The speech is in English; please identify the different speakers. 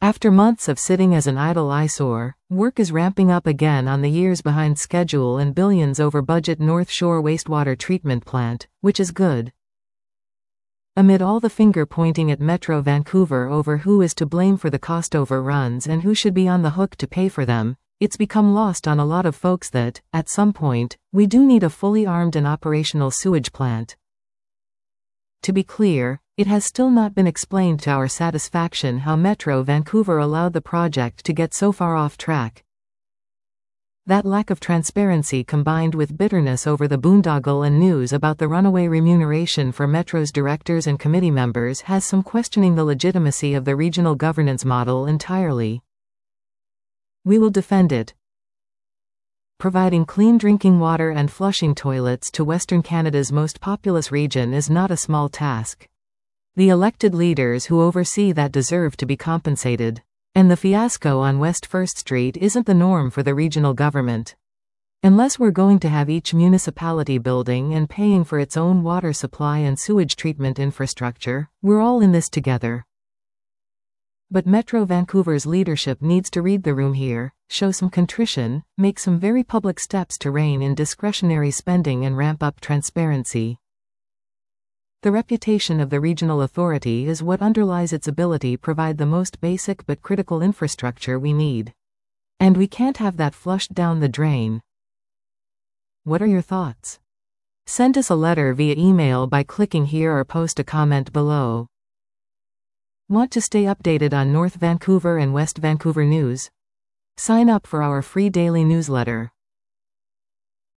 Speaker 1: After months of sitting as an idle eyesore, work is ramping up again on the years behind schedule and billions over budget North Shore wastewater treatment plant, which is good. Amid all the finger-pointing at Metro Vancouver over who is to blame for the cost overruns and who should be on the hook to pay for them, it's become lost on a lot of folks that, at some point, we do need a fully armed and operational sewage plant. To be clear, it has still not been explained to our satisfaction how Metro Vancouver allowed the project to get so far off track. That lack of transparency combined with bitterness over the boondoggle and news about the runaway remuneration for Metro's directors and committee members has some questioning the legitimacy of the regional governance model entirely. We will defend it. Providing clean drinking water and flushing toilets to Western Canada's most populous region is not a small task. The elected leaders who oversee that deserve to be compensated. And the fiasco on West 1st Street isn't the norm for the regional government. Unless we're going to have each municipality building and paying for its own water supply and sewage treatment infrastructure, we're all in this together. But Metro Vancouver's leadership needs to read the room here, show some contrition, make some very public steps to rein in discretionary spending and ramp up transparency. The reputation of the regional authority is what underlies its ability to provide the most basic but critical infrastructure we need. And we can't have that flushed down the drain. What are your thoughts? Send us a letter via email by clicking here or post a comment below. Want to stay updated on North Vancouver and West Vancouver news? Sign up for our free daily newsletter.